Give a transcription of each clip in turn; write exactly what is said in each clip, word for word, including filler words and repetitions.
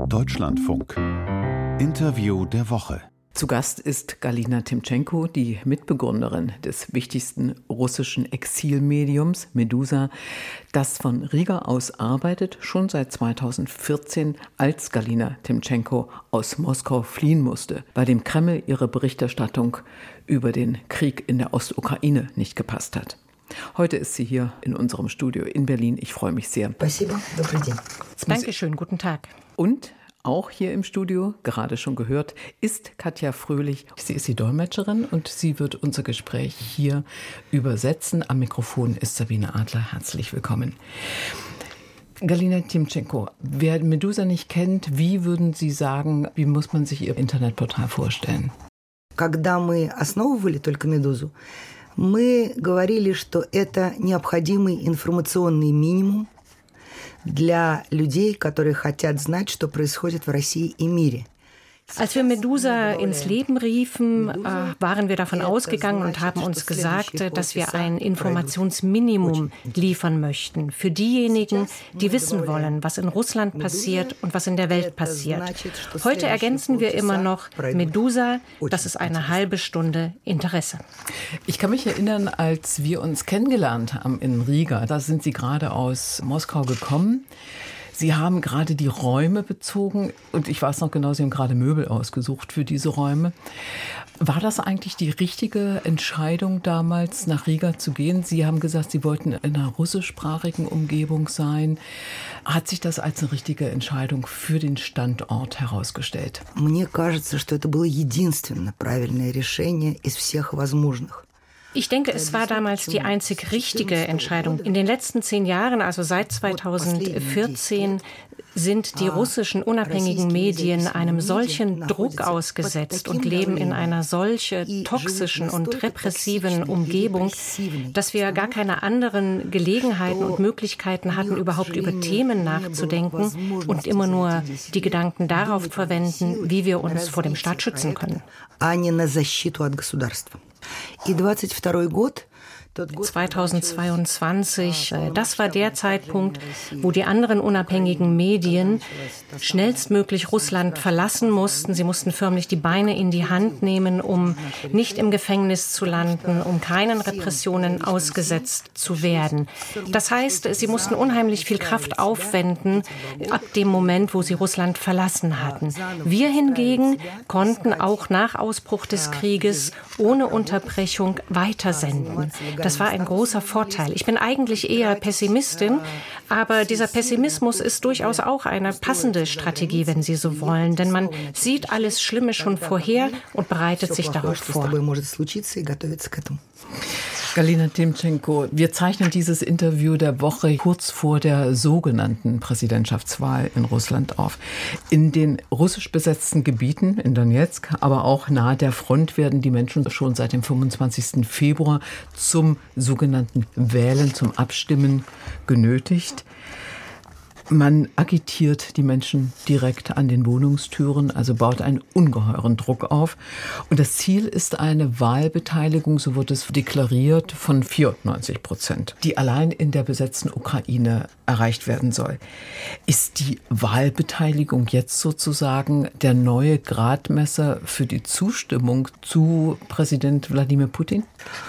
Deutschlandfunk. Interview der Woche. Zu Gast ist Galina Timchenko, die Mitbegründerin des wichtigsten russischen Exilmediums Medusa, das von Riga aus arbeitet, schon seit zweitausendvierzehn, als Galina Timchenko aus Moskau fliehen musste, weil dem Kreml ihre Berichterstattung über den Krieg in der Ostukraine nicht gepasst hat. Heute ist sie hier in unserem Studio in Berlin. Ich freue mich sehr. Dankeschön, guten Tag. Und auch hier im Studio, gerade schon gehört, ist Katja Fröhlich. Sie ist die Dolmetscherin und sie wird unser Gespräch hier übersetzen. Am Mikrofon ist Sabine Adler. Herzlich willkommen. Galina Timchenko, wer Medusa nicht kennt, wie würden Sie sagen, wie muss man sich Ihr Internetportal vorstellen? Когда мы основывали только «Медузу», мы говорили, что это необходимый информационный минимум для людей, которые хотят знать, что происходит в России и мире. Als wir Medusa ins Leben riefen, äh, waren wir davon ausgegangen und haben uns gesagt, dass wir ein Informationsminimum liefern möchten für diejenigen, die wissen wollen, was in Russland passiert und was in der Welt passiert. Heute ergänzen wir immer noch Medusa, das ist eine halbe Stunde Interesse. Ich kann mich erinnern, als wir uns kennengelernt haben in Riga, da sind Sie gerade aus Moskau gekommen. Sie haben gerade die Räume bezogen und ich weiß noch genau, Sie haben gerade Möbel ausgesucht für diese Räume. War das eigentlich die richtige Entscheidung damals, nach Riga zu gehen? Sie haben gesagt, Sie wollten in einer russischsprachigen Umgebung sein. Hat sich das als eine richtige Entscheidung für den Standort herausgestellt? Мне кажется, что это было единственно правильное решение из всех возможных. Ich denke, es war damals die einzig richtige Entscheidung. In den letzten zehn Jahren, also seit zweitausendvierzehn, sind die russischen unabhängigen Medien einem solchen Druck ausgesetzt und leben in einer solch toxischen und repressiven Umgebung, dass wir gar keine anderen Gelegenheiten und Möglichkeiten hatten, überhaupt über Themen nachzudenken und immer nur die Gedanken darauf verwenden, wie wir uns vor dem Staat schützen können. zweitausendzweiundzwanzig, das war der Zeitpunkt, wo die anderen unabhängigen Medien schnellstmöglich Russland verlassen mussten. Sie mussten förmlich die Beine in die Hand nehmen, um nicht im Gefängnis zu landen, um keinen Repressionen ausgesetzt zu werden. Das heißt, sie mussten unheimlich viel Kraft aufwenden ab dem Moment, wo sie Russland verlassen hatten. Wir hingegen konnten auch nach Ausbruch des Krieges ohne Unterbrechung weitersenden. Das war ein großer Vorteil. Ich bin eigentlich eher Pessimistin, aber dieser Pessimismus ist durchaus auch eine passende Strategie, wenn Sie so wollen, denn man sieht alles Schlimme schon vorher und bereitet sich darauf vor. Galina Timchenko, wir zeichnen dieses Interview der Woche kurz vor der sogenannten Präsidentschaftswahl in Russland auf. In den russisch besetzten Gebieten, in Donezk, aber auch nahe der Front werden die Menschen schon seit dem fünfundzwanzigsten Februar zum sogenannten Wählen, zum Abstimmen genötigt. Man agitiert die Menschen direkt an den Wohnungstüren, also baut einen ungeheuren Druck auf. Und das Ziel ist eine Wahlbeteiligung, so wird es deklariert, von vierundneunzig Prozent, die allein in der besetzten Ukraine erreicht werden soll. Ist die Wahlbeteiligung jetzt sozusagen der neue Gradmesser für die Zustimmung zu Präsident Wladimir Putin?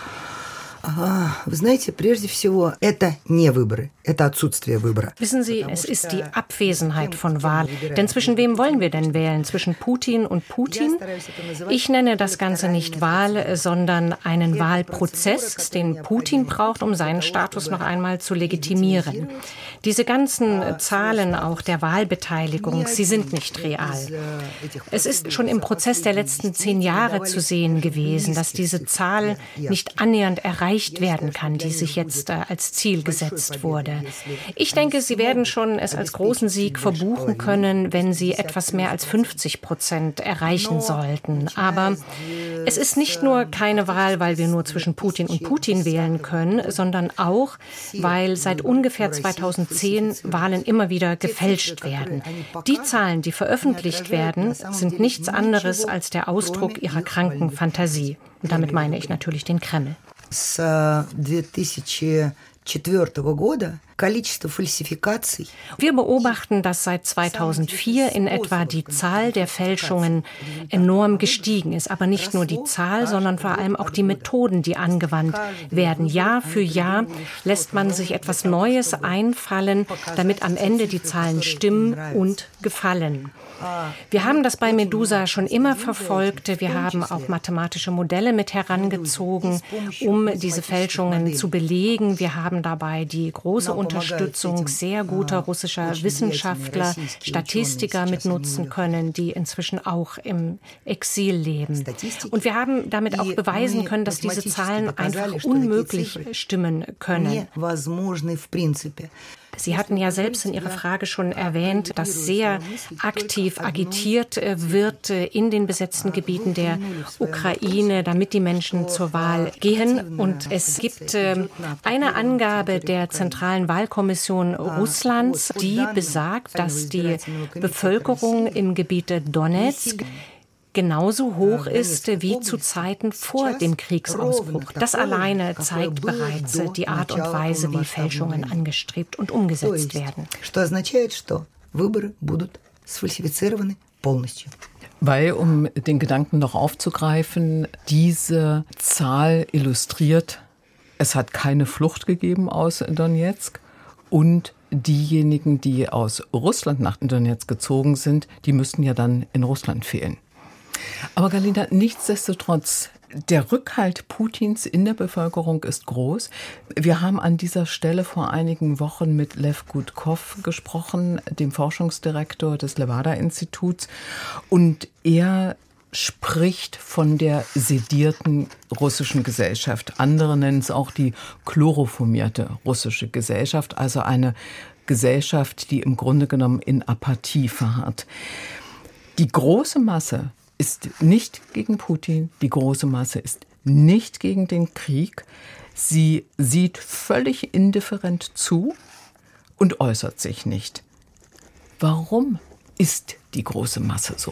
Вы знаете, прежде всего, это не выборы, это отсутствие выбора. Wissen Sie, es ist die Abwesenheit von Wahl. Denn zwischen wem wollen wir denn wählen? Zwischen Putin und Putin? Ich nenne das Ganze nicht Wahl, sondern einen Wahlprozess, den Putin braucht, um seinen Status noch einmal zu legitimieren. Diese ganzen Zahlen auch der Wahlbeteiligung, sie sind nicht real. Es ist schon im Prozess der letzten zehn Jahre zu sehen gewesen, dass diese Zahl nicht annähernd erreicht werden kann, die sich jetzt äh, als Ziel gesetzt wurde. Ich denke, Sie werden schon es als großen Sieg verbuchen können, wenn Sie etwas mehr als fünfzig Prozent erreichen sollten. Aber es ist nicht nur keine Wahl, weil wir nur zwischen Putin und Putin wählen können, sondern auch, weil seit ungefähr zweitausendzehn Wahlen immer wieder gefälscht werden. Die Zahlen, die veröffentlicht werden, sind nichts anderes als der Ausdruck ihrer kranken Fantasie. Und damit meine ich natürlich den Kreml. С две тысячи четвёртого года Wir beobachten, dass seit zweitausendvier in etwa die Zahl der Fälschungen enorm gestiegen ist. Aber nicht nur die Zahl, sondern vor allem auch die Methoden, die angewandt werden. Jahr für Jahr lässt man sich etwas Neues einfallen, damit am Ende die Zahlen stimmen und gefallen. Wir haben das bei Medusa schon immer verfolgt. Wir haben auch mathematische Modelle mit herangezogen, um diese Fälschungen zu belegen. Wir haben dabei die große Unterstützung sehr guter russischer Wissenschaftler, Statistiker mitnutzen können, die inzwischen auch im Exil leben. Und wir haben damit auch beweisen können, dass diese Zahlen einfach unmöglich stimmen können. Sie hatten ja selbst in Ihrer Frage schon erwähnt, dass sehr aktiv agitiert wird in den besetzten Gebieten der Ukraine, damit die Menschen zur Wahl gehen. Und es gibt eine Angabe der Zentralen Wahlkommission Russlands, die besagt, dass die Bevölkerung im Gebiet Donetsk genauso hoch ist wie zu Zeiten vor dem Kriegsausbruch. Das alleine zeigt bereits die Art und Weise, wie Fälschungen angestrebt und umgesetzt werden. Weil, um den Gedanken noch aufzugreifen, diese Zahl illustriert, es hat keine Flucht gegeben aus Donetsk und diejenigen, die aus Russland nach Donetsk gezogen sind, die müssten ja dann in Russland fehlen. Aber Galina, nichtsdestotrotz, der Rückhalt Putins in der Bevölkerung ist groß. Wir haben an dieser Stelle vor einigen Wochen mit Lev Gudkov gesprochen, dem Forschungsdirektor des Levada-Instituts. Und er spricht von der sedierten russischen Gesellschaft. Andere nennen es auch die chloroformierte russische Gesellschaft, also eine Gesellschaft, die im Grunde genommen in Apathie verharrt. Die große Masse ist nicht gegen Putin, die große Masse ist nicht gegen den Krieg. Sie sieht völlig indifferent zu und äußert sich nicht. Warum ist die große Masse so?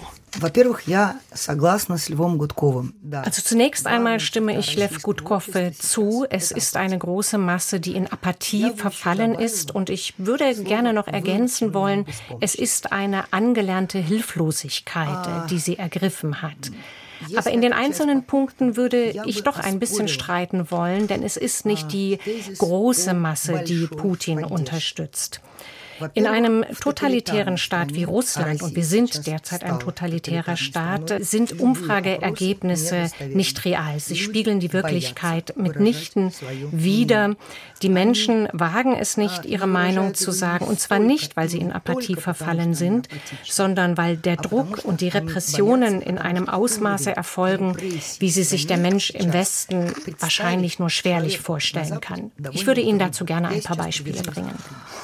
Also zunächst einmal stimme ich Lev Gudkov zu. Es ist eine große Masse, die in Apathie verfallen ist. Und ich würde gerne noch ergänzen wollen, es ist eine angelernte Hilflosigkeit, die sie ergriffen hat. Aber in den einzelnen Punkten würde ich doch ein bisschen streiten wollen, denn es ist nicht die große Masse, die Putin unterstützt. In einem totalitären Staat wie Russland, und wir sind derzeit ein totalitärer Staat, sind Umfrageergebnisse nicht real. Sie spiegeln die Wirklichkeit mitnichten wider. Die Menschen wagen es nicht, ihre Meinung zu sagen, und zwar nicht, weil sie in Apathie verfallen sind, sondern weil der Druck und die Repressionen in einem Ausmaße erfolgen, wie sie sich der Mensch im Westen wahrscheinlich nur schwerlich vorstellen kann. Ich würde Ihnen dazu gerne ein paar Beispiele bringen.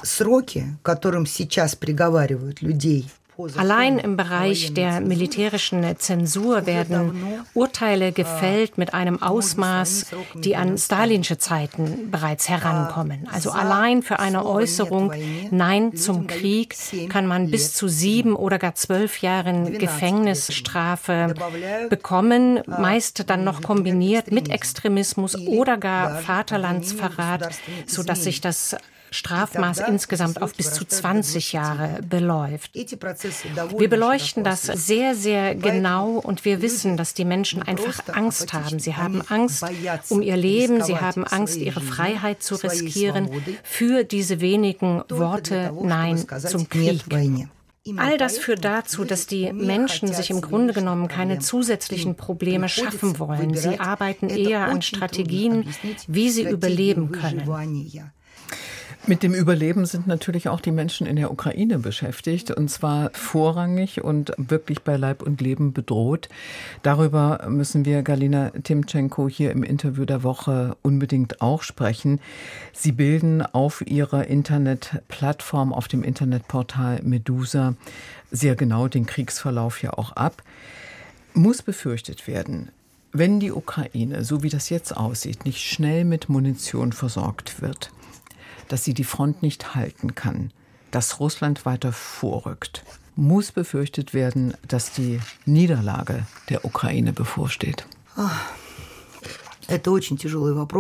Allein im Bereich der militärischen Zensur werden Urteile gefällt mit einem Ausmaß, die an stalinsche Zeiten bereits herankommen. Also allein für eine Äußerung Nein zum Krieg kann man bis zu sieben oder gar zwölf Jahren Gefängnisstrafe bekommen, meist dann noch kombiniert mit Extremismus oder gar Vaterlandsverrat, sodass sich das Strafmaß insgesamt auf bis zu zwanzig Jahre beläuft. Wir beleuchten das sehr, sehr genau und wir wissen, dass die Menschen einfach Angst haben. Sie haben Angst um ihr Leben, sie haben Angst, ihre Freiheit zu riskieren für diese wenigen Worte Nein zum Krieg. All das führt dazu, dass die Menschen sich im Grunde genommen keine zusätzlichen Probleme schaffen wollen. Sie arbeiten eher an Strategien, wie sie überleben können. Mit dem Überleben sind natürlich auch die Menschen in der Ukraine beschäftigt, und zwar vorrangig und wirklich bei Leib und Leben bedroht. Darüber müssen wir Galina Timchenko hier im Interview der Woche unbedingt auch sprechen. Sie bilden auf ihrer Internetplattform, auf dem Internetportal Medusa sehr genau den Kriegsverlauf ja auch ab. Muss befürchtet werden, wenn die Ukraine, so wie das jetzt aussieht, nicht schnell mit Munition versorgt wird, dass sie die Front nicht halten kann, dass Russland weiter vorrückt, muss befürchtet werden, dass die Niederlage der Ukraine bevorsteht. Это очень тяжелый вопрос.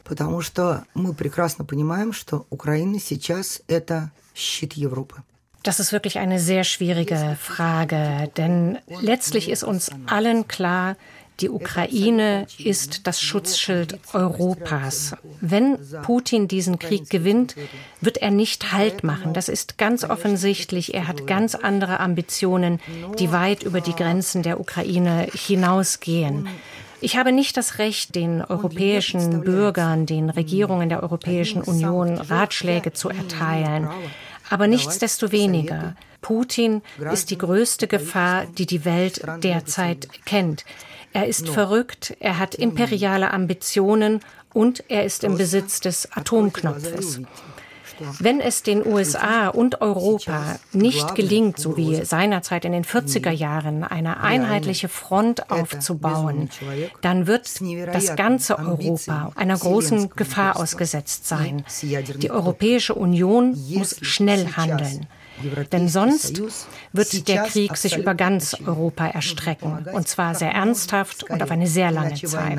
Потому что мы прекрасно понимаем, что Украина сейчас это щит Европы. Das ist wirklich eine sehr schwierige Frage, denn letztlich ist uns allen klar, die Ukraine ist das Schutzschild Europas. Wenn Putin diesen Krieg gewinnt, wird er nicht Halt machen. Das ist ganz offensichtlich. Er hat ganz andere Ambitionen, die weit über die Grenzen der Ukraine hinausgehen. Ich habe nicht das Recht, den europäischen Bürgern, den Regierungen der Europäischen Union Ratschläge zu erteilen. Aber nichtsdestoweniger, Putin ist die größte Gefahr, die die Welt derzeit kennt. Er ist verrückt, er hat imperiale Ambitionen und er ist im Besitz des Atomknopfes. Wenn es den U S A und Europa nicht gelingt, so wie seinerzeit in den vierziger Jahren, eine einheitliche Front aufzubauen, dann wird das ganze Europa einer großen Gefahr ausgesetzt sein. Die Europäische Union muss schnell handeln. Denn sonst wird der Krieg sich über ganz Europa erstrecken, und zwar sehr ernsthaft und auf eine sehr lange Zeit.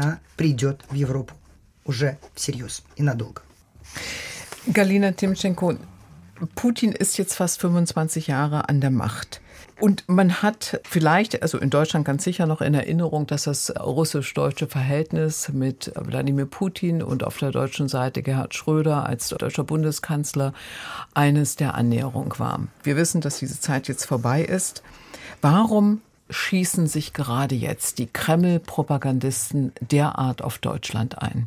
Galina Timchenko, Putin ist jetzt fast fünfundzwanzig Jahre an der Macht. Und man hat vielleicht, also in Deutschland ganz sicher noch in Erinnerung, dass das russisch-deutsche Verhältnis mit Wladimir Putin und auf der deutschen Seite Gerhard Schröder als deutscher Bundeskanzler eines der Annäherung war. Wir wissen, dass diese Zeit jetzt vorbei ist. Warum schießen sich gerade jetzt die Kreml-Propagandisten derart auf Deutschland ein?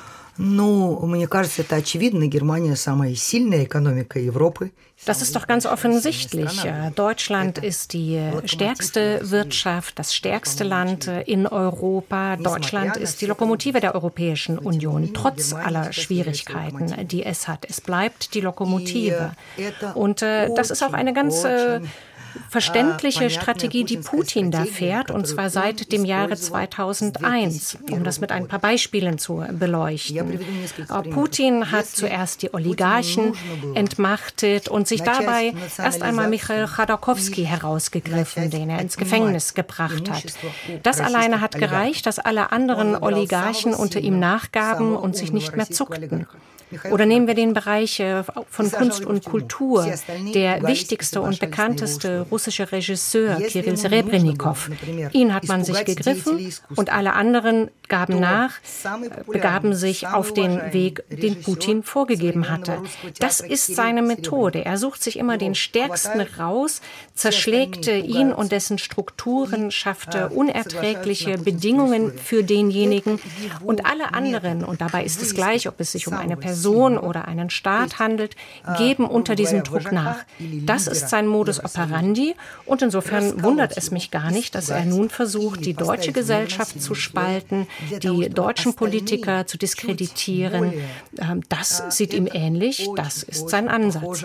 Ну, мне кажется, это очевидно. Германия самая сильная экономика Европы. Das ist doch ganz offensichtlich. Deutschland ist die stärkste Wirtschaft, das stärkste Land in Europa. Deutschland ist die Lokomotive der Europäischen Union, trotz aller Schwierigkeiten, die es hat. Es bleibt die Lokomotive. Und äh, das ist auch eine ganz äh, verständliche Strategie, die Putin da fährt, und zwar seit dem Jahre zweitausendeins, um das mit ein paar Beispielen zu beleuchten. Putin hat zuerst die Oligarchen entmachtet und sich dabei erst einmal Michail Chodorkowski herausgegriffen, den er ins Gefängnis gebracht hat. Das alleine hat gereicht, dass alle anderen Oligarchen unter ihm nachgaben und sich nicht mehr zuckten. Oder nehmen wir den Bereich von Kunst und Kultur. Der wichtigste und bekannteste russische Regisseur, Kirill Serebrennikov. Ihn hat man sich gegriffen und alle anderen gaben nach, begaben sich auf den Weg, den Putin vorgegeben hatte. Das ist seine Methode. Er sucht sich immer den Stärksten raus, zerschlägt ihn und dessen Strukturen, schafft unerträgliche Bedingungen für denjenigen und alle anderen, und dabei ist es gleich, ob es sich um eine Person oder einen Staat handelt, geben unter diesem Druck nach. Das ist sein Modus operandi und insofern wundert es mich gar nicht, dass er nun versucht, die deutsche Gesellschaft zu spalten, die deutschen Politiker zu diskreditieren. Das sieht ihm ähnlich, das ist sein Ansatz.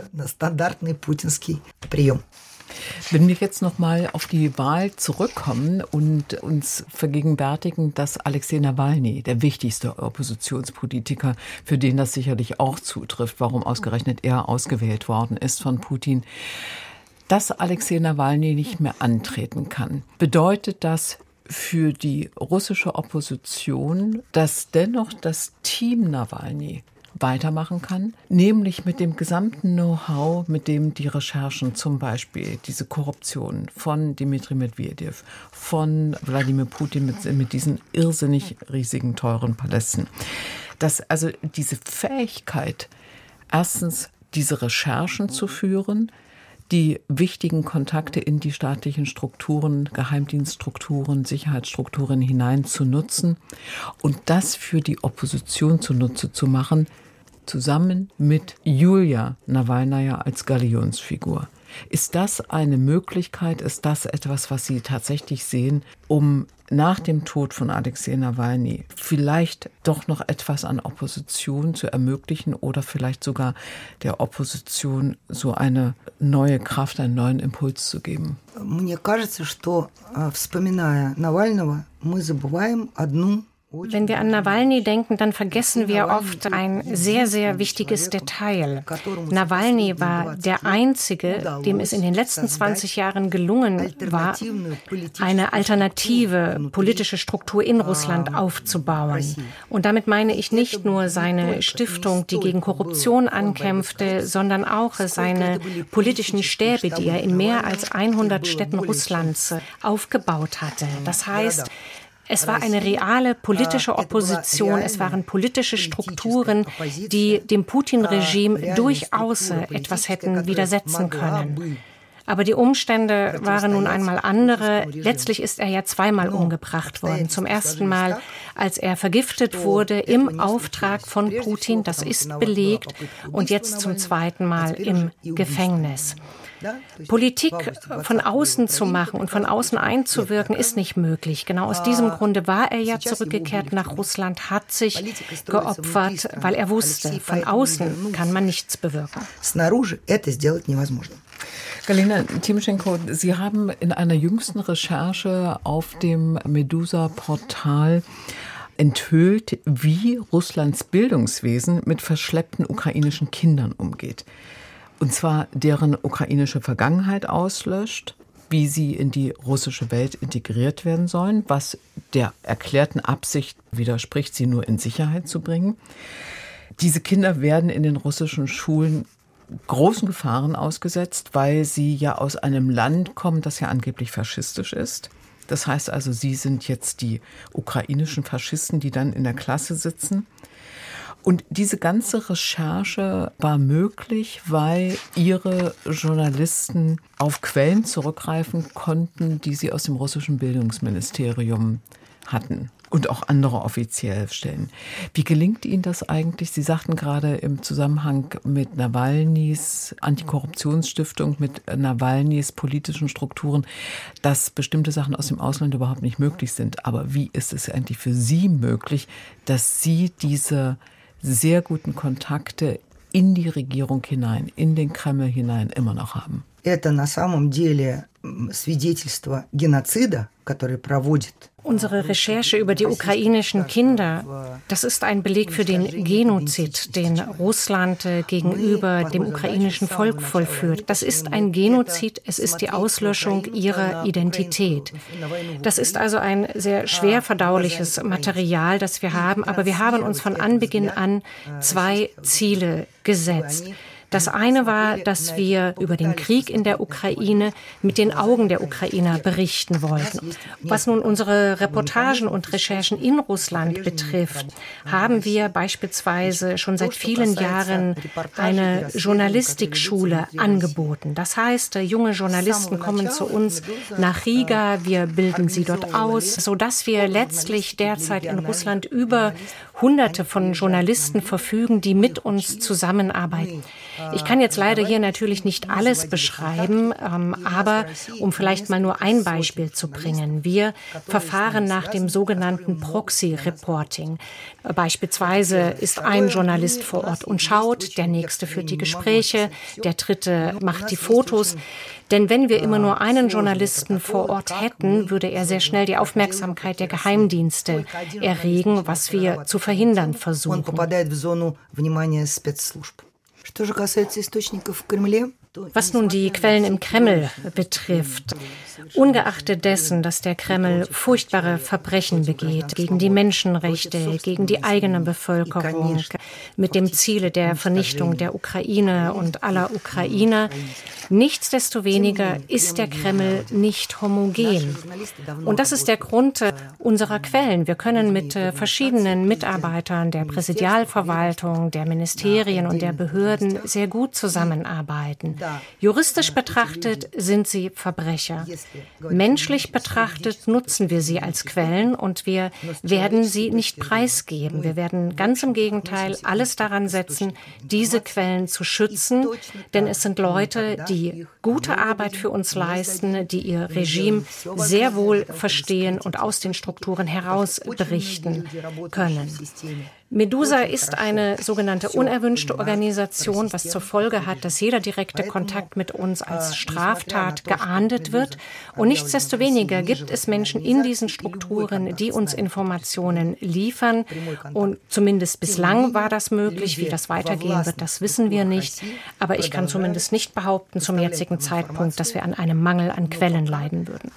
Wenn wir jetzt noch mal auf die Wahl zurückkommen und uns vergegenwärtigen, dass Alexei Nawalny, der wichtigste Oppositionspolitiker, für den das sicherlich auch zutrifft, warum ausgerechnet er ausgewählt worden ist von Putin, dass Alexei Nawalny nicht mehr antreten kann. Bedeutet das für die russische Opposition, dass dennoch das Team Nawalny weitermachen kann, nämlich mit dem gesamten Know-how, mit dem die Recherchen, zum Beispiel diese Korruption von Dmitri Medvedev, von Wladimir Putin mit, mit diesen irrsinnig riesigen, teuren Palästen, dass also diese Fähigkeit, erstens diese Recherchen zu führen, die wichtigen Kontakte in die staatlichen Strukturen, Geheimdienststrukturen, Sicherheitsstrukturen hinein zu nutzen und das für die Opposition zunutze zu machen, zusammen mit Julia Nawalnaja als Galionsfigur. Ist das eine Möglichkeit, ist das etwas, was Sie tatsächlich sehen, um nach dem Tod von Alexei Nawalny vielleicht doch noch etwas an Opposition zu ermöglichen oder vielleicht sogar der Opposition so eine neue Kraft, einen neuen Impuls zu geben? Мне кажется, что, вспоминая Навального, мы забываем одну Wenn wir an Nawalny denken, dann vergessen wir oft ein sehr, sehr wichtiges Detail. Nawalny war der Einzige, dem es in den letzten zwanzig Jahren gelungen war, eine alternative politische Struktur in Russland aufzubauen. Und damit meine ich nicht nur seine Stiftung, die gegen Korruption ankämpfte, sondern auch seine politischen Stäbe, die er in mehr als hundert Städten Russlands aufgebaut hatte. Das heißt, es war eine reale politische Opposition, es waren politische Strukturen, die dem Putin-Regime durchaus etwas hätten widersetzen können. Aber die Umstände waren nun einmal andere. Letztlich ist er ja zweimal umgebracht worden. Zum ersten Mal, als er vergiftet wurde im Auftrag von Putin, das ist belegt, und jetzt zum zweiten Mal im Gefängnis. Politik von außen zu machen und von außen einzuwirken, ist nicht möglich. Genau aus diesem Grunde war er ja zurückgekehrt nach Russland, hat sich geopfert, weil er wusste, von außen kann man nichts bewirken. Galina Timoshenko, Sie haben in einer jüngsten Recherche auf dem Medusa-Portal enthüllt, wie Russlands Bildungswesen mit verschleppten ukrainischen Kindern umgeht. Und zwar deren ukrainische Vergangenheit auslöscht, wie sie in die russische Welt integriert werden sollen, was der erklärten Absicht widerspricht, sie nur in Sicherheit zu bringen. Diese Kinder werden in den russischen Schulen großen Gefahren ausgesetzt, weil sie ja aus einem Land kommen, das ja angeblich faschistisch ist. Das heißt also, sie sind jetzt die ukrainischen Faschisten, die dann in der Klasse sitzen. Und diese ganze Recherche war möglich, weil Ihre Journalisten auf Quellen zurückgreifen konnten, die sie aus dem russischen Bildungsministerium hatten und auch andere offiziell stellen. Wie gelingt Ihnen das eigentlich? Sie sagten gerade im Zusammenhang mit Nawalnys Antikorruptionsstiftung, mit Nawalnys politischen Strukturen, dass bestimmte Sachen aus dem Ausland überhaupt nicht möglich sind. Aber wie ist es eigentlich für Sie möglich, dass Sie diese sehr guten Kontakte in die Regierung hinein, in den Kreml hinein immer noch haben? Это на самом деле свидетельство геноцида, который проводит. Unsere Recherche über die ukrainischen Kinder, das ist ein Beleg für den Genozid, den Russland gegenüber dem ukrainischen Volk vollführt. Das ist ein Genozid, es ist die Auslöschung ihrer Identität. Das ist also ein sehr schwer verdauliches Material, das wir haben, aber wir haben uns von Anbeginn an zwei Ziele gesetzt. Das eine war, dass wir über den Krieg in der Ukraine mit den Augen der Ukrainer berichten wollten. Was nun unsere Reportagen und Recherchen in Russland betrifft, haben wir beispielsweise schon seit vielen Jahren eine Journalistikschule angeboten. Das heißt, junge Journalisten kommen zu uns nach Riga, wir bilden sie dort aus, sodass wir letztlich derzeit in Russland über Hunderte von Journalisten verfügen, die mit uns zusammenarbeiten. Ich kann jetzt leider hier natürlich nicht alles beschreiben, ähm, aber um vielleicht mal nur ein Beispiel zu bringen. Wir verfahren nach dem sogenannten Proxy-Reporting. Beispielsweise ist ein Journalist vor Ort und schaut, der nächste führt die Gespräche, der dritte macht die Fotos. Denn wenn wir immer nur einen Journalisten vor Ort hätten, würde er sehr schnell die Aufmerksamkeit der Geheimdienste erregen, was wir zu verhindern versuchen. Was nun die Quellen im Kreml betrifft, ungeachtet dessen, dass der Kreml furchtbare Verbrechen begeht gegen die Menschenrechte, gegen die eigene Bevölkerung, mit dem Ziele der Vernichtung der Ukraine und aller Ukrainer, nichtsdestoweniger ist der Kreml nicht homogen. Und das ist der Grund unserer Quellen. Wir können mit verschiedenen Mitarbeitern der Präsidialverwaltung, der Ministerien und der Behörden sehr gut zusammenarbeiten. Juristisch betrachtet sind sie Verbrecher. Menschlich betrachtet nutzen wir sie als Quellen und wir werden sie nicht preisgeben. Wir werden ganz im Gegenteil alles daran setzen, diese Quellen zu schützen, denn es sind Leute, die gute Arbeit für uns leisten, die ihr Regime sehr wohl verstehen und aus den Strukturen heraus berichten können. Medusa ist eine sogenannte unerwünschte Organisation, was zur Folge hat, dass jeder direkte Kontakt mit uns als Straftat geahndet wird. Und nichtsdestoweniger gibt es Menschen in diesen Strukturen, die uns Informationen liefern. Und zumindest bislang war das möglich. Wie das weitergehen wird, das wissen wir nicht. Aber ich kann zumindest nicht behaupten zum jetzigen Zeitpunkt, dass wir an einem Mangel an Quellen leiden würden.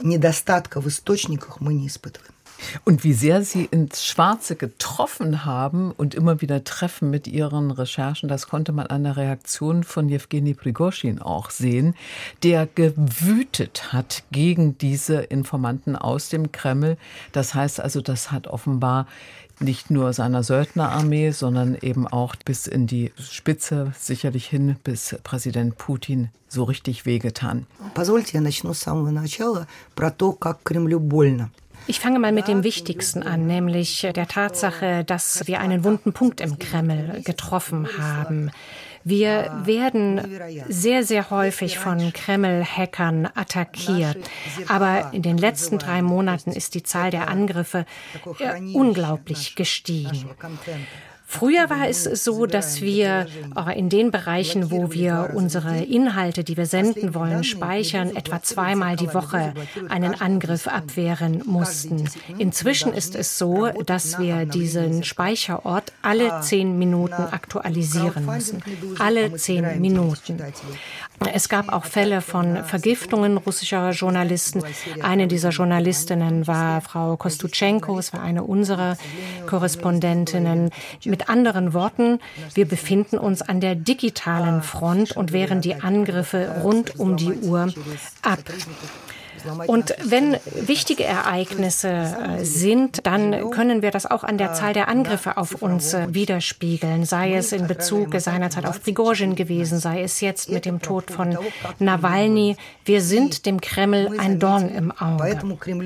Und wie sehr Sie ins Schwarze getroffen haben und immer wieder treffen mit Ihren Recherchen, das konnte man an der Reaktion von Jewgeni Prigoschin auch sehen, der gewütet hat gegen diese Informanten aus dem Kreml. Das heißt also, das hat offenbar nicht nur seiner Söldnerarmee, sondern eben auch bis in die Spitze, sicherlich hin bis Präsident Putin, so richtig wehgetan. Позвольте, я начну с самого начала про то, как Кремлю больно. Ich fange mal mit dem Wichtigsten an, nämlich der Tatsache, dass wir einen wunden Punkt im Kreml getroffen haben. Wir werden sehr, sehr häufig von Kreml-Hackern attackiert. Aber in den letzten drei Monaten ist die Zahl der Angriffe unglaublich gestiegen. Früher war es so, dass wir in den Bereichen, wo wir unsere Inhalte, die wir senden wollen, speichern, etwa zweimal die Woche einen Angriff abwehren mussten. Inzwischen ist es so, dass wir diesen Speicherort alle zehn Minuten aktualisieren müssen. Alle zehn Minuten. Es gab auch Fälle von Vergiftungen russischer Journalisten. Eine dieser Journalistinnen war Frau Kostuschenko, es war eine unserer Korrespondentinnen. Mit anderen Worten, wir befinden uns an der digitalen Front und wehren die Angriffe rund um die Uhr ab. Und wenn wichtige Ereignisse sind, dann können wir das auch an der Zahl der Angriffe auf uns widerspiegeln, sei es in Bezug seinerzeit auf Prigozhin gewesen, sei es jetzt mit dem Tod von Nawalny. Wir sind dem Kreml ein Dorn im Auge.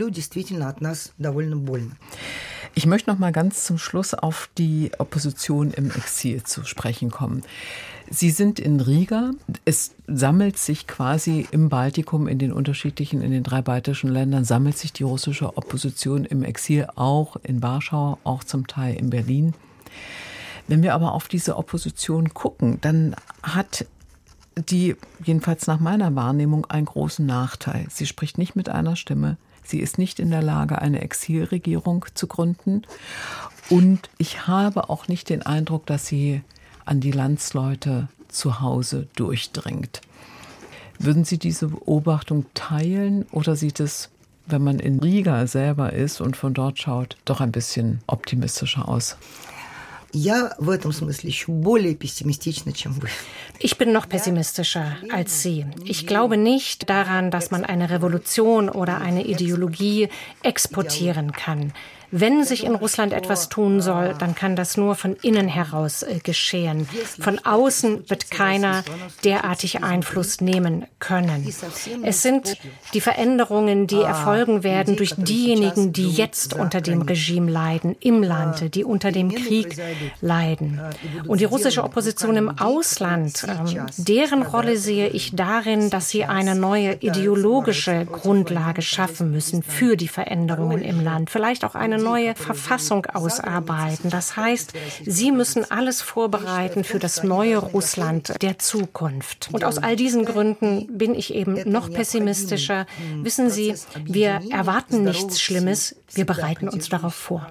Ich möchte noch mal ganz zum Schluss auf die Opposition im Exil zu sprechen kommen. Sie sind in Riga. Es sammelt sich quasi im Baltikum, in den unterschiedlichen, in den drei baltischen Ländern, sammelt sich die russische Opposition im Exil, auch in Warschau, auch zum Teil in Berlin. Wenn wir aber auf diese Opposition gucken, dann hat die, jedenfalls nach meiner Wahrnehmung, einen großen Nachteil. Sie spricht nicht mit einer Stimme. Sie ist nicht in der Lage, eine Exilregierung zu gründen. Und ich habe auch nicht den Eindruck, dass sie an die Landsleute zu Hause durchdringt. Würden Sie diese Beobachtung teilen oder sieht es, wenn man in Riga selber ist und von dort schaut, doch ein bisschen optimistischer aus? Ich bin noch pessimistischer als Sie. Ich glaube nicht daran, dass man eine Revolution oder eine Ideologie exportieren kann. Wenn sich in Russland etwas tun soll, dann kann das nur von innen heraus äh, geschehen. Von außen wird keiner derartig Einfluss nehmen können. Es sind die Veränderungen, die erfolgen werden durch diejenigen, die jetzt unter dem Regime leiden, im Lande, die unter dem Krieg leiden. Und die russische Opposition im Ausland, äh, deren Rolle sehe ich darin, dass sie eine neue ideologische Grundlage schaffen müssen für die Veränderungen im Land. Vielleicht auch eine neue Verfassung ausarbeiten. Das heißt, sie müssen alles vorbereiten für das neue Russland der Zukunft. Und aus all diesen Gründen bin ich eben noch pessimistischer. Wissen Sie, wir erwarten nichts Schlimmes, wir bereiten uns darauf vor.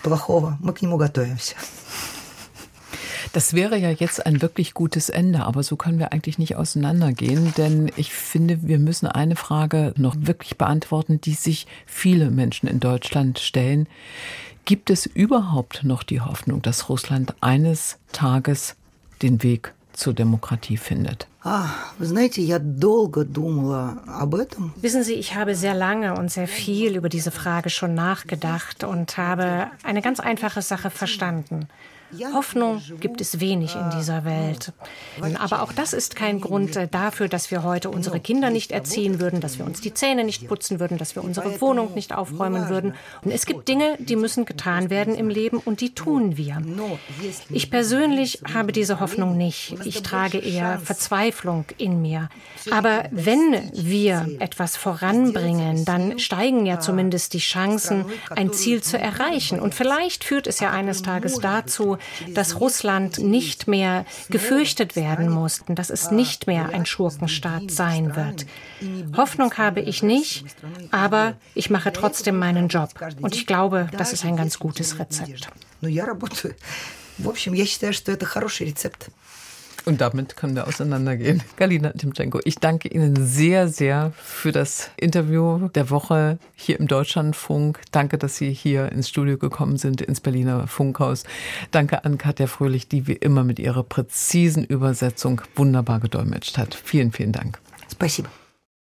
Das wäre ja jetzt ein wirklich gutes Ende, aber so können wir eigentlich nicht auseinandergehen, denn ich finde, wir müssen eine Frage noch wirklich beantworten, die sich viele Menschen in Deutschland stellen. Gibt es überhaupt noch die Hoffnung, dass Russland eines Tages den Weg zur Demokratie findet? Wissen Sie, ich habe sehr lange und sehr viel über diese Frage schon nachgedacht und habe eine ganz einfache Sache verstanden. Hoffnung gibt es wenig in dieser Welt. Aber auch das ist kein Grund dafür, dass wir heute unsere Kinder nicht erziehen würden, dass wir uns die Zähne nicht putzen würden, dass wir unsere Wohnung nicht aufräumen würden. Und es gibt Dinge, die müssen getan werden im Leben und die tun wir. Ich persönlich habe diese Hoffnung nicht. Ich trage eher Verzweiflung in mir. Aber wenn wir etwas voranbringen, dann steigen ja zumindest die Chancen, ein Ziel zu erreichen. Und vielleicht führt es ja eines Tages dazu, dass Russland nicht mehr gefürchtet werden muss, dass es nicht mehr ein Schurkenstaat sein wird. Hoffnung habe ich nicht, aber ich mache trotzdem meinen Job. Und ich glaube, das ist ein ganz gutes Rezept. Und damit können wir auseinandergehen. Galina Timchenko, ich danke Ihnen sehr, sehr für das Interview der Woche hier im Deutschlandfunk. Danke, dass Sie hier ins Studio gekommen sind, ins Berliner Funkhaus. Danke an Katja Fröhlich, die wie immer mit ihrer präzisen Übersetzung wunderbar gedolmetscht hat. Vielen, vielen Dank. Спасибо.